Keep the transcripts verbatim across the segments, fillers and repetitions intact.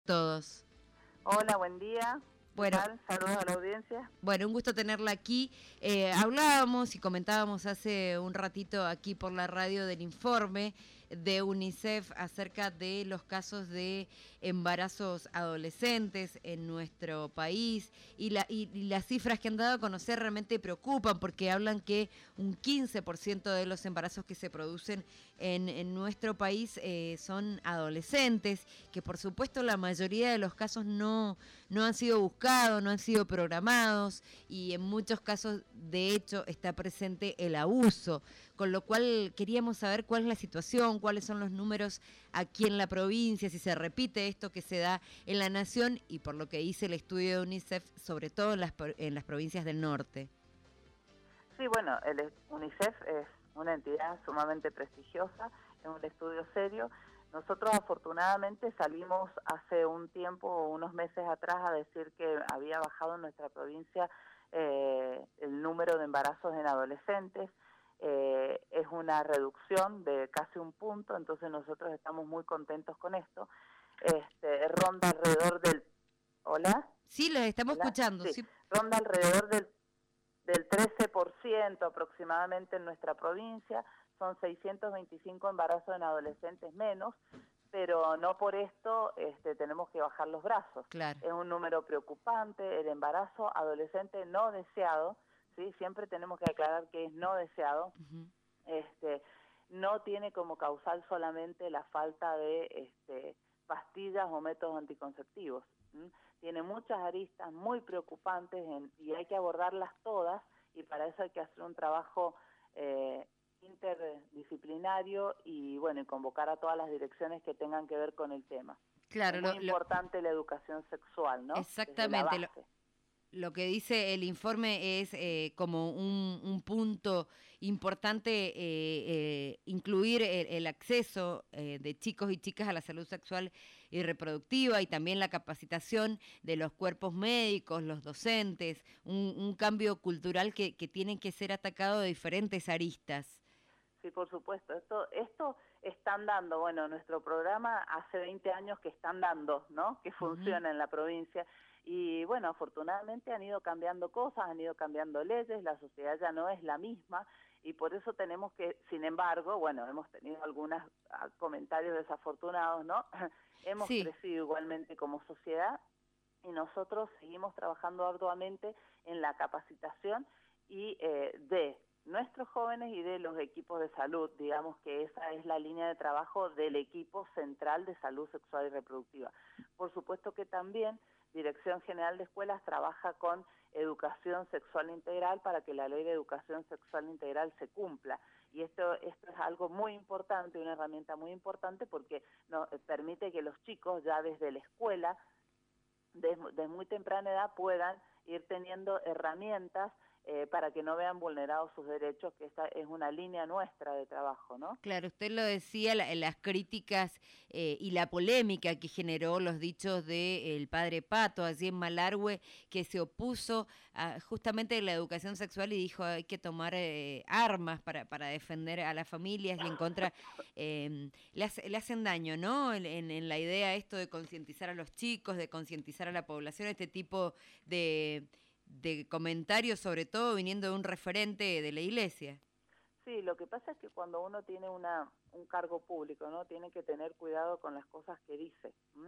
Todos. Hola, buen día. ¿Qué Bueno, tal? Saludos a la audiencia. bueno, un gusto tenerla aquí. Eh, hablábamos y comentábamos hace un ratito aquí por la radio del informe de UNICEF acerca de los casos de embarazos adolescentes en nuestro país y, la, y, y las cifras que han dado a conocer realmente preocupan porque hablan que un quince por ciento de los embarazos que se producen en, en nuestro país eh, son adolescentes, que por supuesto la mayoría de los casos no, no han sido buscados, no han sido programados y en muchos casos de hecho está presente el abuso, con lo cual queríamos saber cuál es la situación, cuáles son los números aquí en la provincia, si se repite esto que se da en la nación y por lo que dice el estudio de UNICEF, sobre todo en las, en las provincias del norte. Sí, bueno, el UNICEF es una entidad sumamente prestigiosa, es un estudio serio. Nosotros afortunadamente salimos hace un tiempo, unos meses atrás, a decir que había bajado en nuestra provincia eh, el número de embarazos en adolescentes. Eh, es una reducción de casi un punto, entonces nosotros estamos muy contentos con esto. Este, ronda alrededor del... ¿Hola? Sí, los estamos ¿Hola? escuchando. Sí, Sí. ronda alrededor del del trece por ciento aproximadamente en nuestra provincia, son seiscientos veinticinco embarazos en adolescentes menos, pero no por esto este, tenemos que bajar los brazos. Claro. Es un número preocupante, el embarazo adolescente no deseado, ¿sí? Siempre tenemos que aclarar que es no deseado, uh-huh. este, no tiene como causal solamente la falta de este, pastillas o métodos anticonceptivos. ¿Mm? Tiene muchas aristas muy preocupantes en, y hay que abordarlas todas y para eso hay que hacer un trabajo eh, interdisciplinario y bueno y convocar a todas las direcciones que tengan que ver con el tema. Claro, es muy lo, importante lo... la educación sexual, ¿no? Exactamente. Desde la base. Lo que dice el informe es eh, como un, un punto importante eh, eh, incluir el, el acceso eh, de chicos y chicas a la salud sexual y reproductiva y también la capacitación de los cuerpos médicos, los docentes, un, un cambio cultural que, que tiene que ser atacado de diferentes aristas. Sí, por supuesto. Esto, esto están dando, bueno, nuestro programa hace veinte años que están dando, ¿no? Que funciona uh-huh. en la provincia. Y bueno, afortunadamente han ido cambiando cosas, han ido cambiando leyes, la sociedad ya no es la misma y por eso tenemos que, sin embargo, bueno, hemos tenido algunos comentarios desafortunados, ¿no? hemos sí. crecido igualmente como sociedad y nosotros seguimos trabajando arduamente en la capacitación y eh, de nuestros jóvenes y de los equipos de salud, digamos que esa es la línea de trabajo del equipo central de salud sexual y reproductiva. Por supuesto que también Dirección General de Escuelas trabaja con educación sexual integral para que la ley de educación sexual integral se cumpla. Y esto, esto es algo muy importante, una herramienta muy importante porque nos permite que los chicos ya desde la escuela, de, de muy temprana edad, puedan ir teniendo herramientas Eh, para que no vean vulnerados sus derechos, que esta es una línea nuestra de trabajo, ¿no? Claro, usted lo decía, la, las críticas eh, y la polémica que generó los dichos del padre Pato allí en Malargüe, que se opuso a, justamente a la educación sexual y dijo hay que tomar eh, armas para, para defender a las familias y en contra, eh, le, hace, le hacen daño, ¿no? En, en, en la idea esto de concientizar a los chicos, de concientizar a la población, este tipo de... de comentarios, sobre todo viniendo de un referente de la iglesia. Sí, lo que pasa es que cuando uno tiene una, un cargo público, ¿no? Tiene que tener cuidado con las cosas que dice. ¿m?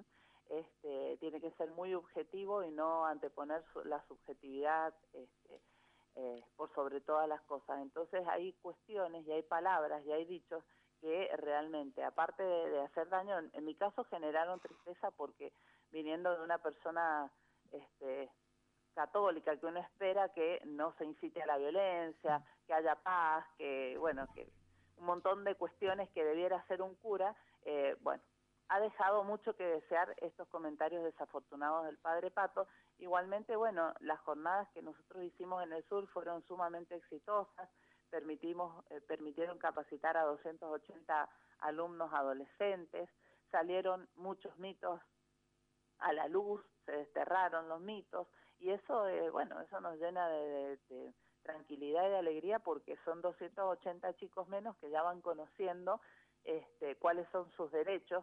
Este, tiene que ser muy objetivo y no anteponer su, la subjetividad este, eh, por sobre todas las cosas. Entonces hay cuestiones y hay palabras y hay dichos que realmente, aparte de, de hacer daño, en, en mi caso generaron tristeza porque viniendo de una persona... este católica, que uno espera que no se incite a la violencia, que haya paz, que, bueno, que un montón de cuestiones que debiera hacer un cura, eh, bueno, ha dejado mucho que desear estos comentarios desafortunados del padre Pato. Igualmente, bueno, las jornadas que nosotros hicimos en el sur fueron sumamente exitosas, permitimos, eh, permitieron capacitar a doscientos ochenta alumnos adolescentes, salieron muchos mitos a la luz, se desterraron los mitos, y eso, eh, bueno, eso nos llena de, de, de tranquilidad y de alegría porque son doscientos ochenta chicos menos que ya van conociendo este, cuáles son sus derechos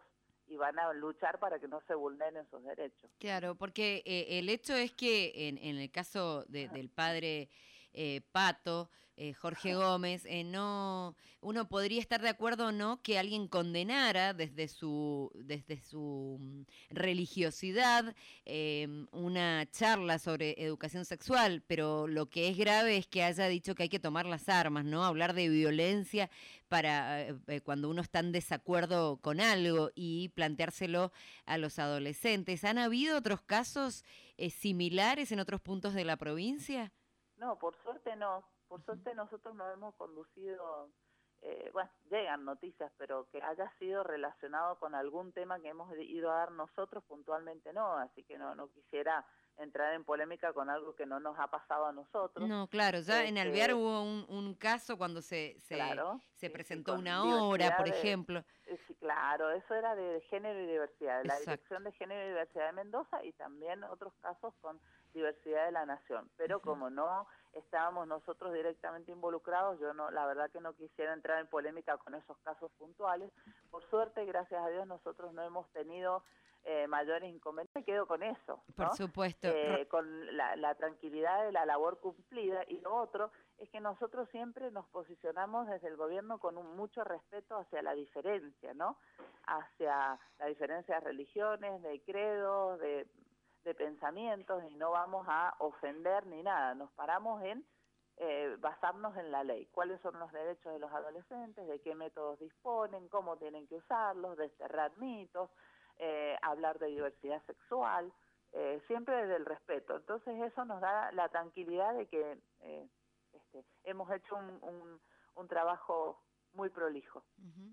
y van a luchar para que no se vulneren sus derechos. Claro, porque eh, el hecho es que en, en el caso de, del padre eh, Pato, eh, Jorge Gómez, eh, no, uno podría estar de acuerdo o no que alguien condenara desde su, desde su mm, religiosidad eh, una charla sobre educación sexual, pero lo que es grave es que haya dicho que hay que tomar las armas, ¿no? Hablar de violencia para eh, cuando uno está en desacuerdo con algo y planteárselo a los adolescentes. ¿Han habido otros casos eh, similares en otros puntos de la provincia? No, por suerte no. Por suerte nosotros nos hemos conducido, eh, bueno, llegan noticias, pero que haya sido relacionado con algún tema que hemos ido a dar nosotros puntualmente no, así que no, no quisiera entrar en polémica con algo que no nos ha pasado a nosotros. No, claro, ya este, en Alvear hubo un, un caso cuando se, se, claro, se sí, presentó sí, una obra, por de, ejemplo. Sí, claro, eso era de género y diversidad, de la Exacto. Dirección de Género y Diversidad de Mendoza y también otros casos con diversidad de la nación. Pero uh-huh. como no estábamos nosotros directamente involucrados, yo no, la verdad que no quisiera entrar en polémica con esos casos puntuales. Por suerte, gracias a Dios, nosotros no hemos tenido eh, mayores inconvenientes. Me quedo con eso, ¿no? Por supuesto. Eh, con la, la tranquilidad de la labor cumplida. Y lo otro es que nosotros siempre nos posicionamos desde el gobierno con un mucho respeto hacia la diferencia, ¿no? Hacia la diferencia de religiones, de credos, de, de pensamientos, y no vamos a ofender ni nada. Nos paramos en eh, basarnos en la ley. ¿Cuáles son los derechos de los adolescentes? ¿De qué métodos disponen? ¿Cómo tienen que usarlos? Desterrar mitos, eh, hablar de diversidad sexual, eh, siempre desde el respeto. Entonces eso nos da la tranquilidad de que eh, este, hemos hecho un, un, un trabajo muy prolijo. Uh-huh.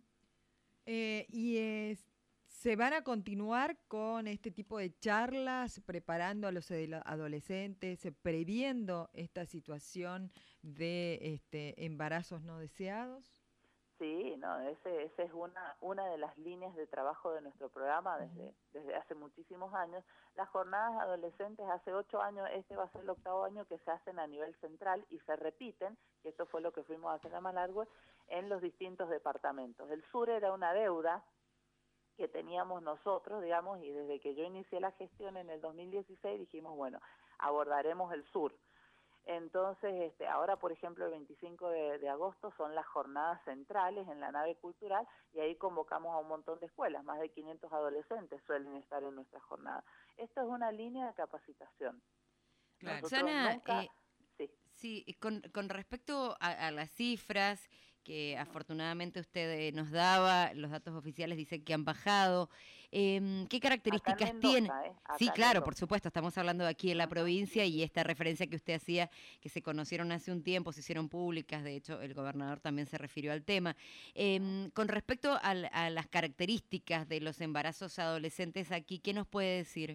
eh, y es, ¿se van a continuar con este tipo de charlas, preparando a los adolescentes, previendo esta situación de este, embarazos no deseados? Sí, no, ese, ese es una, una de las líneas de trabajo de nuestro programa desde, uh-huh. desde hace muchísimos años. Las jornadas adolescentes hace ocho años, este va a ser el octavo año que se hacen a nivel central y se repiten, y esto fue lo que fuimos a hacer a Malargüe, en los distintos departamentos. El sur era una deuda que teníamos nosotros, digamos, y desde que yo inicié la gestión en el dos mil dieciséis dijimos, bueno, abordaremos el sur. Entonces, este, ahora, por ejemplo, el veinticinco de, de agosto son las jornadas centrales en la nave cultural y ahí convocamos a un montón de escuelas, más de quinientos adolescentes suelen estar en nuestra jornada. Esto es una línea de capacitación. Claro. Sana, nunca... eh, sí. sí, con, con respecto a, a las cifras que afortunadamente usted eh, nos daba, los datos oficiales dicen que han bajado. Eh, ¿Qué características tiene? ¿eh? Sí, claro, por supuesto, estamos hablando de aquí en la provincia y esta referencia que usted hacía, que se conocieron hace un tiempo, se hicieron públicas, de hecho el gobernador también se refirió al tema. Eh, con respecto a, a las características de los embarazos adolescentes aquí, ¿qué nos puede decir?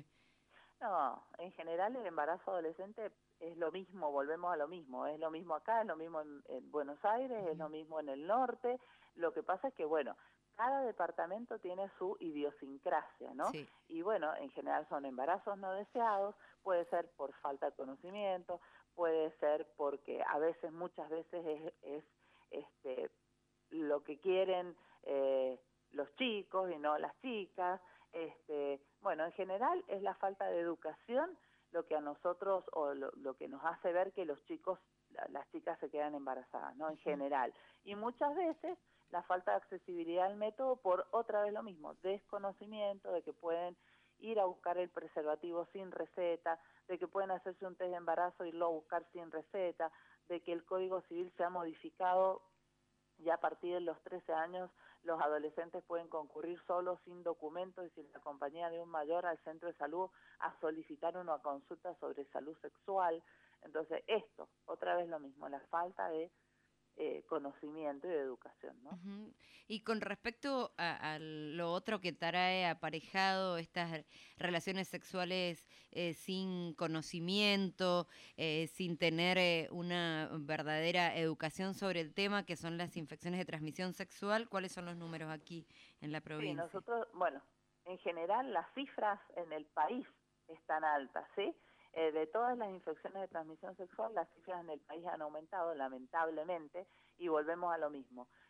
No, en general el embarazo adolescente es lo mismo, volvemos a lo mismo, es lo mismo acá, es lo mismo en, en Buenos Aires, es lo mismo en el norte. Lo que pasa es que, bueno, cada departamento tiene su idiosincrasia, ¿no? Sí. Y bueno, en general son embarazos no deseados, puede ser por falta de conocimiento, puede ser porque a veces, muchas veces es, es este, lo que quieren eh, los chicos y no las chicas. Este, bueno, en general es la falta de educación lo que a nosotros, o lo, lo que nos hace ver que los chicos, la, las chicas se quedan embarazadas, ¿no? En general. Y muchas veces la falta de accesibilidad al método por otra vez lo mismo, desconocimiento de que pueden ir a buscar el preservativo sin receta, de que pueden hacerse un test de embarazo y irlo a buscar sin receta, de que el Código Civil se ha modificado. Ya a partir de los trece años los adolescentes pueden concurrir solos, sin documentos y sin la compañía de un mayor al centro de salud a solicitar una consulta sobre salud sexual. Entonces esto, otra vez lo mismo, la falta de eh, conocimiento y de educación, ¿no? Uh-huh. Y con respecto a, a lo otro que trae aparejado, estas relaciones sexuales eh, sin conocimiento, eh, sin tener eh, una verdadera educación sobre el tema, que son las infecciones de transmisión sexual, ¿cuáles son los números aquí en la provincia? Sí, nosotros, bueno, en general las cifras en el país están altas, ¿sí? Eh, de todas las infecciones de transmisión sexual, las cifras en el país han aumentado, lamentablemente, y volvemos a lo mismo.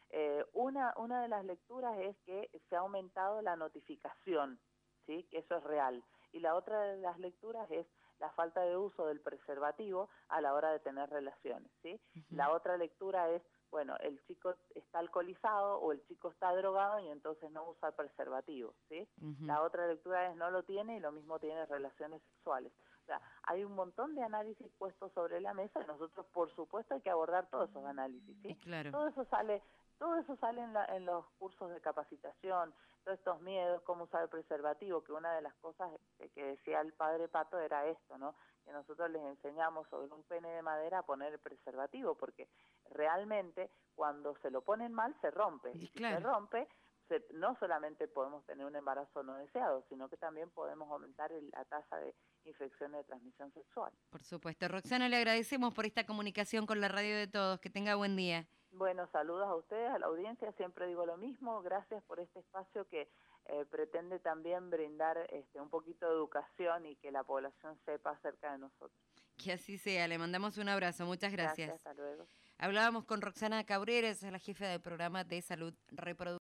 Eh, una, una de las lecturas es que se ha aumentado la notificación, ¿sí? Que eso es real. Y la otra de las lecturas es la falta de uso del preservativo a la hora de tener relaciones, ¿sí? Uh-huh. La otra lectura es, bueno, el chico está alcoholizado o el chico está drogado y entonces no usa preservativo, ¿sí? Uh-huh. La otra lectura es no lo tiene y lo mismo tiene relaciones sexuales. O sea, hay un montón de análisis puestos sobre la mesa y nosotros, por supuesto, hay que abordar todos esos análisis, ¿sí? Claro. Todo eso sale... Todo eso sale en, la, en los cursos de capacitación, todos estos miedos, cómo usar el preservativo, que una de las cosas que, que decía el padre Pato era esto, ¿no? Que nosotros les enseñamos sobre un pene de madera a poner el preservativo, porque realmente cuando se lo ponen mal se rompe, y si claro. se rompe, se, no solamente podemos tener un embarazo no deseado, sino que también podemos aumentar el, la tasa de infecciones de transmisión sexual. Por supuesto. Roxana, le agradecemos por esta comunicación con la Radio de Todos. Que tenga buen día. Bueno, saludos a ustedes, a la audiencia, siempre digo lo mismo, gracias por este espacio que eh, pretende también brindar este, un poquito de educación y que la población sepa acerca de nosotros. Que así sea, le mandamos un abrazo, muchas gracias. Gracias, hasta luego. Hablábamos con Roxana Cabreras, la jefa del programa de salud reproductiva.